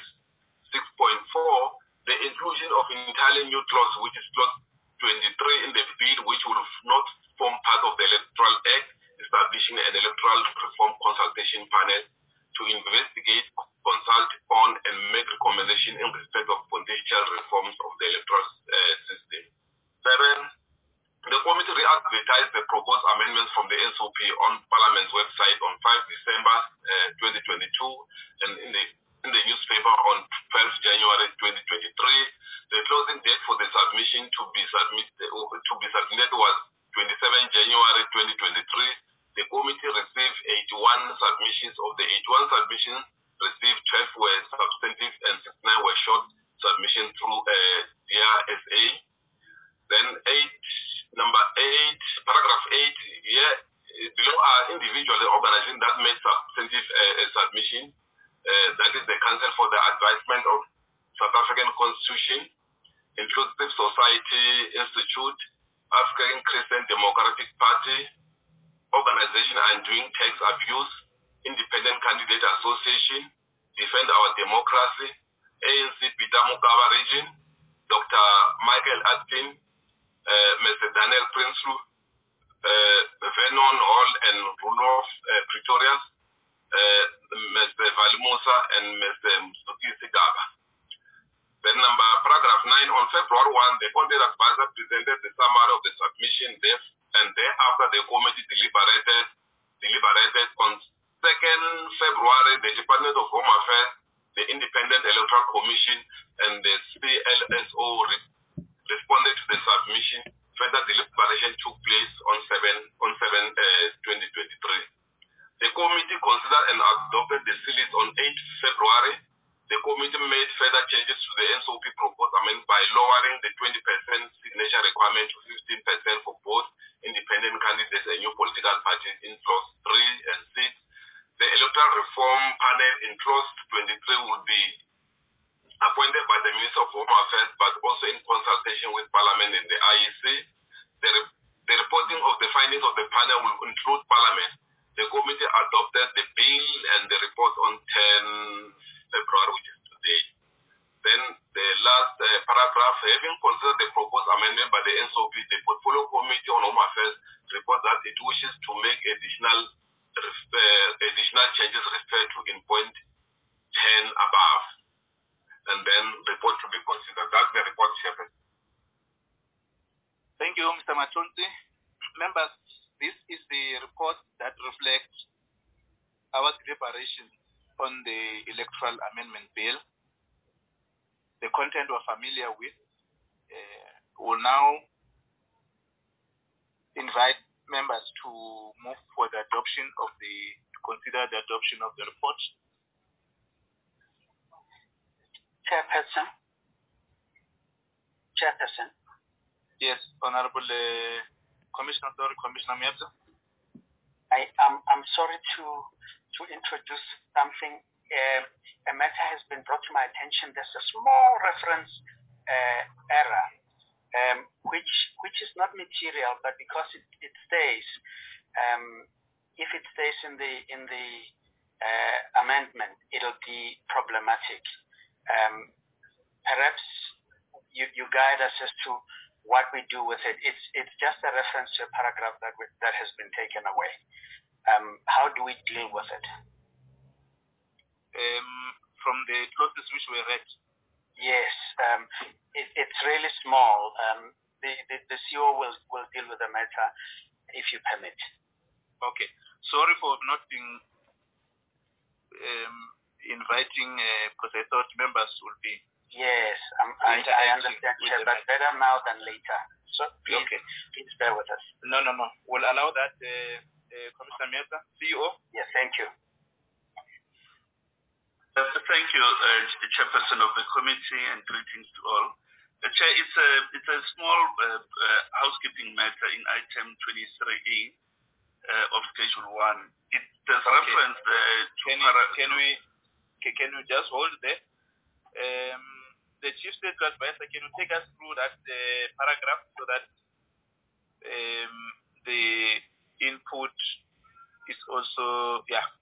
A: 6.4, the inclusion of an entirely new clause, which is clause 23 in the bill, which will not form part of the Electoral Act, establishing an electoral reform consultation panel to investigate, consult on, and make recommendations in respect of potential reforms of the electoral system. 7, the committee re-advertised the proposed amendments from the SOP on Parliament's website on 5 December 2022 and in the newspaper on 12 January 2023. The closing date for the submission to be submitted was 27 January 2023. The committee received 81 submissions. Of the 81 submissions received, 12 were substantive and 69 were short submissions through DRSA. Then number 8, paragraph 8, here below are individuals organizations that made substantive submission. That is the Council for the Advancement of South African Constitution, Inclusive Society Institute, African Christian Democratic Party, Organization Undoing Tax Abuse, Independent Candidate Association, Defend Our Democracy, ANC Peter Mokaba Region, Dr. Michael Atkin, Mr. Daniel Prinsloo, Vernon Hall and Rudolph Pretorius, Mr. Valimosa and Mr. Msuki Sigaba. Then paragraph 9, on February 1, the content advisor presented the summary of the submission and thereafter the committee deliberated on 2nd February, the Department of Home Affairs, the Independent Electoral Commission, and the CLSO responded to the submission. Further deliberation took place on 7/2023. The committee considered and adopted the series on 8 February. The committee made further changes to the SOP proposed amendment by lowering the 20% signature requirement to 15% for both independent candidates and new political parties in clause 3 and 6. The electoral reform panel in clause 23 will be appointed by the Minister of Home Affairs, but also in consultation with Parliament and the IEC. The reporting of the findings of the panel will include Parliament. The committee adopted the bill and the report on 10 February, which is today. Then the last paragraph, having considered the proposed amendment by the NSOP, the Portfolio Committee on Home Affairs reports that it wishes to make additional changes referred to in point 10 above, and then report to be considered. That's the report, Chairman.
C: Thank you, Mr. Matonzi. Members, this is the report that reflects our deliberations on the electoral amendment bill. The content we're familiar with. Will now invite members to move for the adoption of consider the adoption of the report.
J: Chairperson.
C: Yes, Honorable Commissioner Miabza.
J: I'm sorry to introduce something. A matter has been brought to my attention. There's a small reference error which is not material, but because it stays, if it stays in the amendment, it'll be problematic. Perhaps you guide us as to what we do with it. It's just a reference to a paragraph that has been taken away. How do we deal with it?
C: From the clauses which were read.
J: Yes, it's really small. The CEO will deal with the matter if you permit.
C: Okay. Sorry for not being inviting, because I thought members would be.
J: Yes, I understand, Chair, but better now than later. So please,
C: okay.
J: Please bear with us.
C: No. We'll allow that, Commissioner Meta, CEO.
J: Yes, thank you.
K: Thank you, Chairperson of the committee, and greetings to all. Chair, it's a small housekeeping matter in item 23E of Schedule 1. There's a reference there to
C: can we just hold there? The Chief State Advisor, can you take us through that paragraph so that the input is also,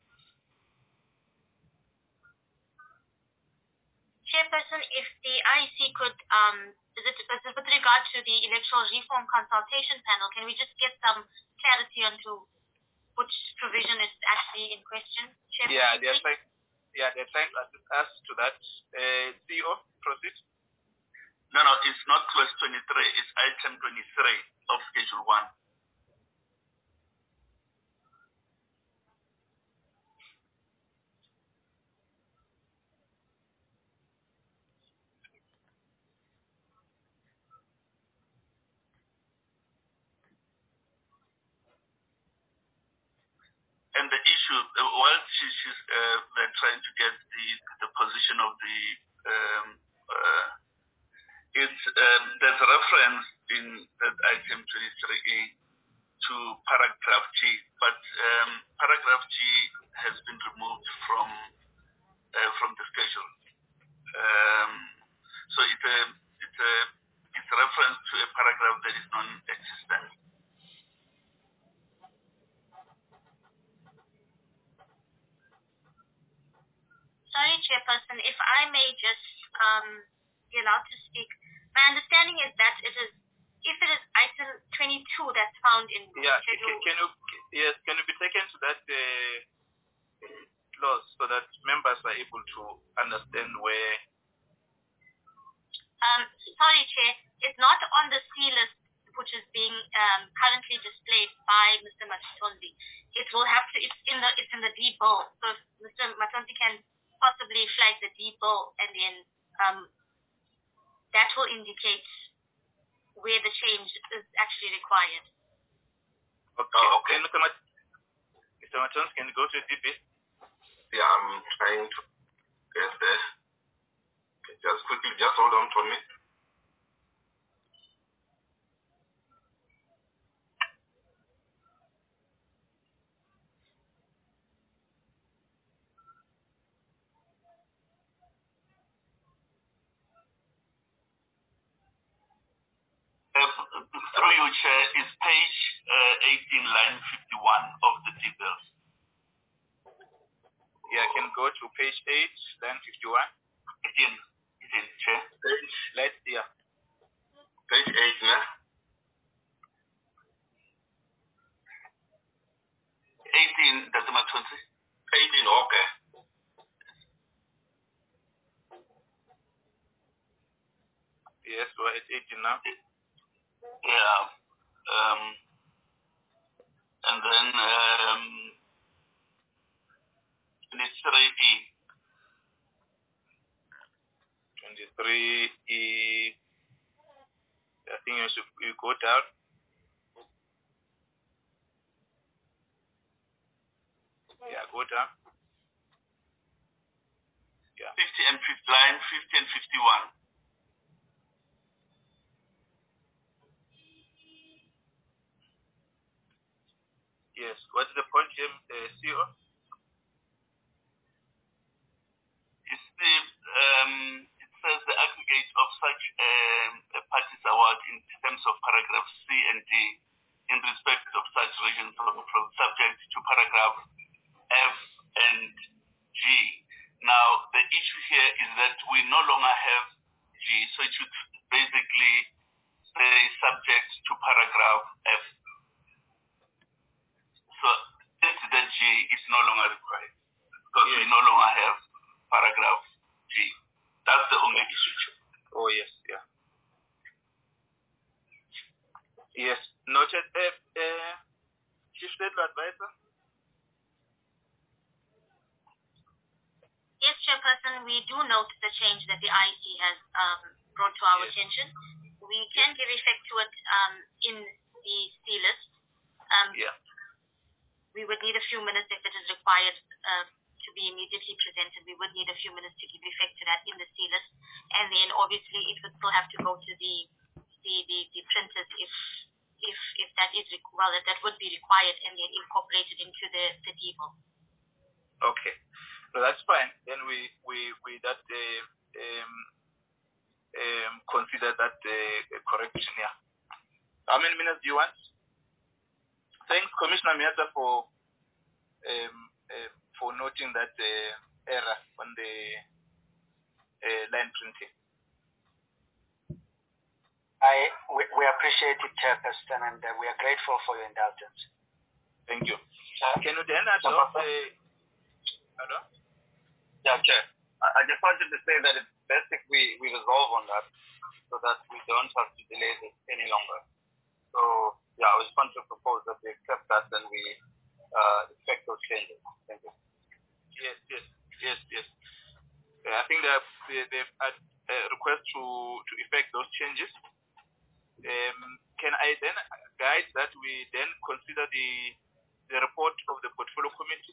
D: Chairperson, if the IEC could, is it with regard to the electoral reform consultation panel, can we just get some clarity onto which provision is actually in question? Chairperson,
C: they're trying to assist us to that. CEO, proceed.
K: No, it's not clause 23. It's item 23 of Schedule 1. And the issue, while they're trying to get the position of the, there's a reference in that item 23A to paragraph G, but paragraph G has been removed from the schedule. So it's a reference to a paragraph that is non-existent.
D: Sorry, Chairperson, if I may just be allowed to speak. My understanding is that if it is item 22 that's found in schedule.
C: Can you be taken to that clause so that members are able to understand where?
D: Sorry, Chair, it's not on the C list which is being currently displayed by Mr. Matonzi. It will have to. It's in the D bill. So if Mr. Matonzi can possibly flag the D bill, and then that will indicate where the change is actually required.
C: Okay. Mr. Matonzi, can you go to the D bill?
A: Yeah, I'm trying to get there. Okay, just hold on for me.
K: Through you, Chair, is page 18, line 51 of the D-bill.
C: Yeah, I can go to page 8, line 51.
K: 18, Chair.
A: Page 8, ne?
K: 18, Dr. Matonzi.
A: 18, okay.
C: Yes, we're at 18 now.
K: Yeah. And then 23E.
C: 23E. I think you go down. Yeah, go down. Yeah.
K: 50 and 50, line 50 and 51.
C: Yes. What's the point, CEO?
K: It says the aggregate of such a parties award in no longer have G, so it should basically say subject to paragraph F. So incident G is no longer required because we no longer have paragraph G. That's the only issue.
C: Oh yes, yeah. Yes, noted. Chief Legal Advisor.
D: Yes, Chairperson, we do note the change that the IEC has brought to our attention. We can give effect to it in the C list. We would need a few minutes if it is required to be immediately presented. We would need a few minutes to give effect to that in the C list. And then obviously it would still have to go to the printers if that is that would be required and then incorporated into the DEVO.
C: Okay. No, that's fine. Then we consider that correction. Yeah. How many minutes do you want? Thanks, Commissioner Miata, for noting that error on the line printing.
J: We appreciate it, Chairperson, and we are grateful for your indulgence.
C: Thank you. Can you then adopt hello?
E: Yeah, Chair. I just wanted to say that it's best if we resolve on that so that we don't have to delay this any longer. So, yeah, I was going to propose that we accept that and we effect those changes. Thank you.
C: Yes. I think they request to effect those changes. Can I then guide that we then consider the report of the portfolio committee?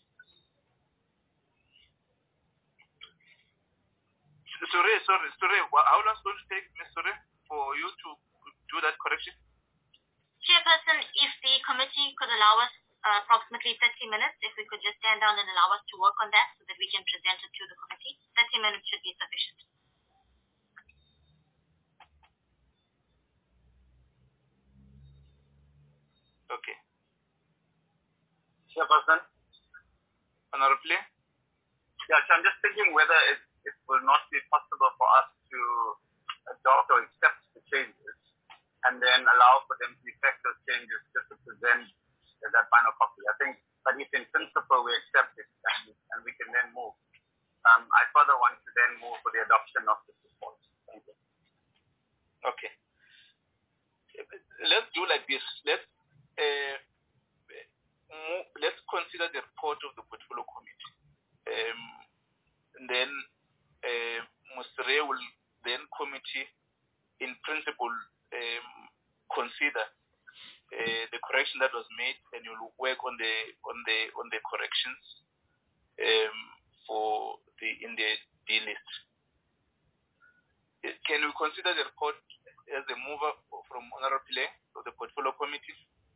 C: Sorry. How long is it going to take, Ms. Sore, for you to do that correction?
D: Chairperson, if the committee could allow us approximately 30 minutes, if we could just stand down and allow us to work on that so that we can present it to the committee, 30 minutes should be sufficient.
C: Okay.
E: Chairperson?
C: Honorably?
E: Yeah, so I'm just thinking whether it will not be possible for us to adopt or accept the changes and then allow for them to effect those changes just to present that final copy. I think, but if in principle we accept it and we can then move, I further want to then move for the adoption of this report. Thank you.
C: Okay. Let's do like this. Let's consider the report of the portfolio committee. And then Mr. Ray will then committee in principle consider the correction that was made, and you'll work on the corrections in the D list. Can we consider the report as a mover from Honorable Pillay of the portfolio committee?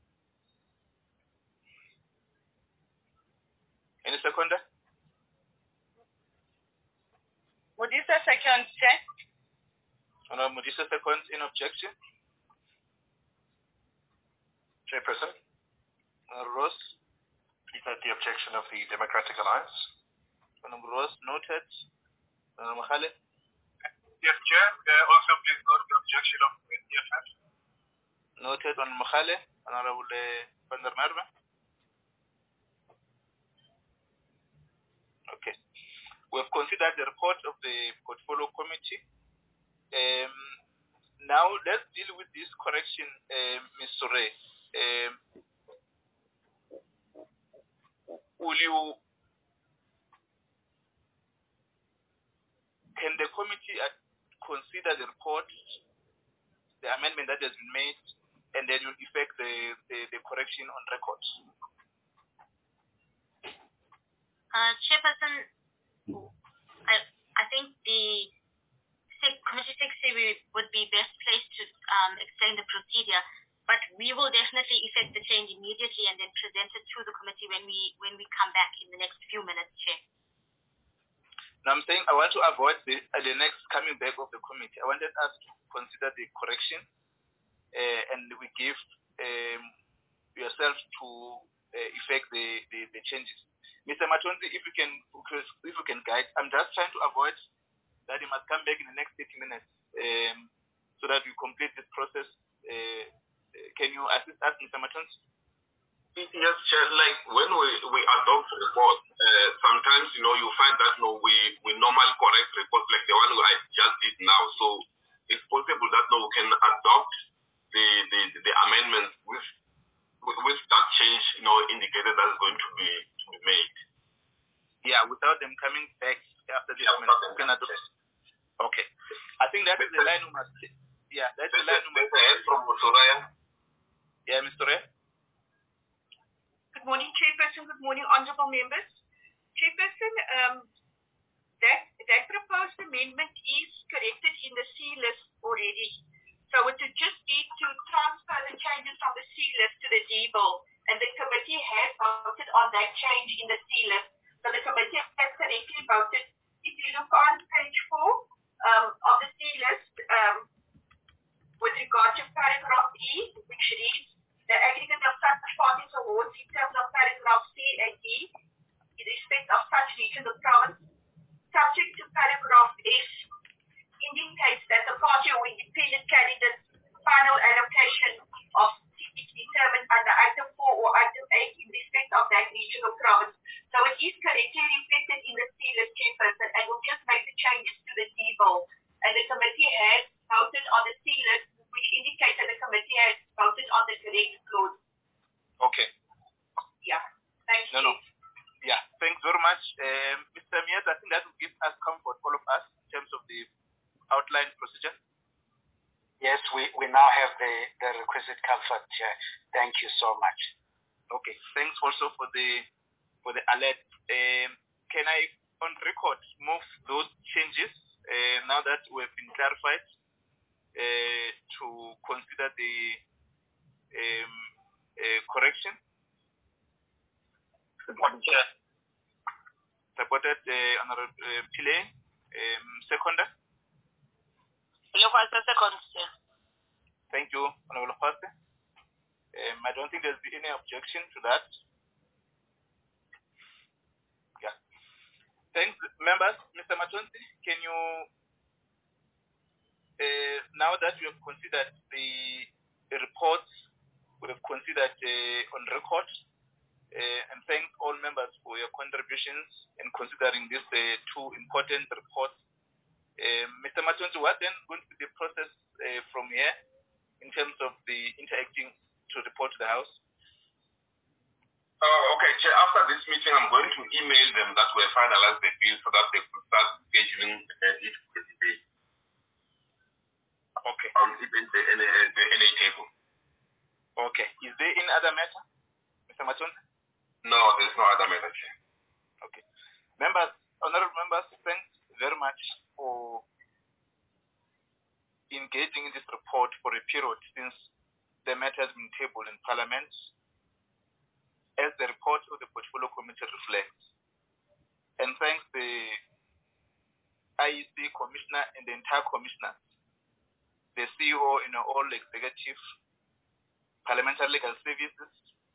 C: Any seconder?
B: Modisa second, Chair.
C: Honorable Modisa second. In objection?
I: Chairperson?
C: Ross?
I: Please note the objection of the Democratic Alliance.
C: Honorable Ross noted. Honorable Mokhale?
H: Yes, Chair. Also, please note the objection of the EFF.
C: Noted. Honorable Mokhale. Honorable Van der Merwe? Okay. We have considered the report of the portfolio committee. Now let's deal with this correction, Ms. Sore. Can the committee consider the report, the amendment that has been made, and then you effect the correction on record?
D: Chairperson, I think the Committee Secretary would be best placed to explain the procedure, but we will definitely effect the change immediately and then present it to the committee when we come back in the next few minutes, Chair.
C: Now I'm saying I want to avoid the next coming back of the committee. I wanted us to consider the correction and we give yourself to effect the changes. Mr. Matonzi, if you can guide, I'm just trying to avoid that he must come back in the next 30 minutes so that we complete this process. Can you assist us, Mr. Matons?
A: Yes, Chair. Like when we adopt reports, sometimes you find that we normally correct reports like the one I just did now. So it's possible that we can adopt the amendments with that change indicated that's going to be made.
C: Yeah, without them coming back after this amendment. Okay. I think that is the line we must. Yeah, that's the line we must.
A: From Soraya.
C: Yeah, Mr. Ray.
B: Good morning, Chairperson. Good morning, honourable members. Chairperson, that proposed amendment is corrected in the C list already. So it would just be to transfer the changes from the C list to the D bill, and the committee has voted on that change in the C list. So the committee has correctly voted. If you look on page 4 of the C list, with regard to paragraph E, which reads, the aggregate of such parties awards in terms of paragraph C and D in respect of such region of province, subject to paragraph S, indicates that the party or independent candidate's final allocation of seats determined under item 4 or item 8 in respect of that region of province. So it is correctly reflected in the C list, Chairperson, and will just make the changes to the D bill. And the committee has voted on the C list, which indicates that the committee has voted on the correct clause.
C: Okay.
B: Yeah. Thank you.
C: No. Yeah, thanks very much. Mr. Miaz, I think that will give us comfort, all of us, in terms of the outline procedure.
J: Yes, we now have the requisite comfort, Chair. Thank you so much.
C: Okay, thanks also for the alert. Can I, on record, move those changes now that we have been clarified to consider the correction?
E: Chair.
C: Supported Honorable Pile. Seconder? Thank you, Honorable Pastor. I don't think there's any objection to that. Yeah. Thanks, members. Mr. Matonsi, can you, now that we have considered the reports, we have considered on record, and thank all members for your contributions in considering these two important reports. Mr. Matonsi, what then going to be the process from here in terms of the interacting to report to the House?
A: Okay, Chair, after this meeting, I'm going to email them that we finalized the bill so that they could start scheduling it for the day.
C: Okay.
A: On even the NA table.
C: Okay. Is there any other matter, Mr. Matonsi?
A: No, there's no other matter, Chair.
C: Okay. Members, honorable members, thanks very much for engaging in this report for a period since the matter has been tabled in Parliament, as the report of the Portfolio Committee reflects. And thanks the IEC Commissioner and the entire Commissioner, the CEO and all executive, Parliamentary Legal Services,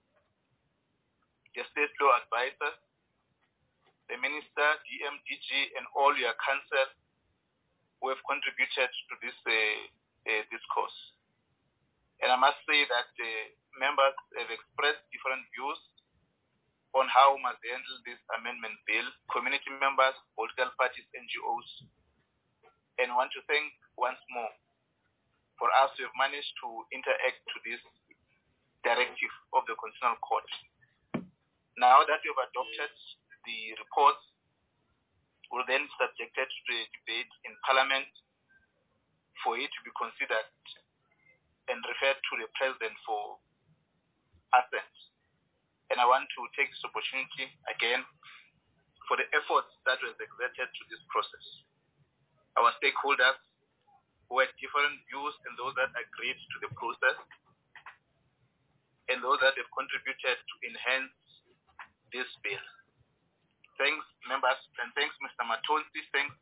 C: the State Law Advisors, the Minister, DMDG, and all your council who have contributed to this discourse. And I must say that members have expressed different views on how we must handle this amendment bill, community members, political parties, NGOs, and want to thank once more for us to have managed to interact to this directive of the Constitutional Court. Now that we have adopted the reports, will then be subjected to a debate in Parliament for it to be considered and referred to the President for assent. And I want to take this opportunity again for the efforts that was exerted to this process. Our stakeholders who had different views and those that agreed to the process and those that have contributed to enhance this bill. Thanks, members, and thanks, Mr. Matonsi. Thanks,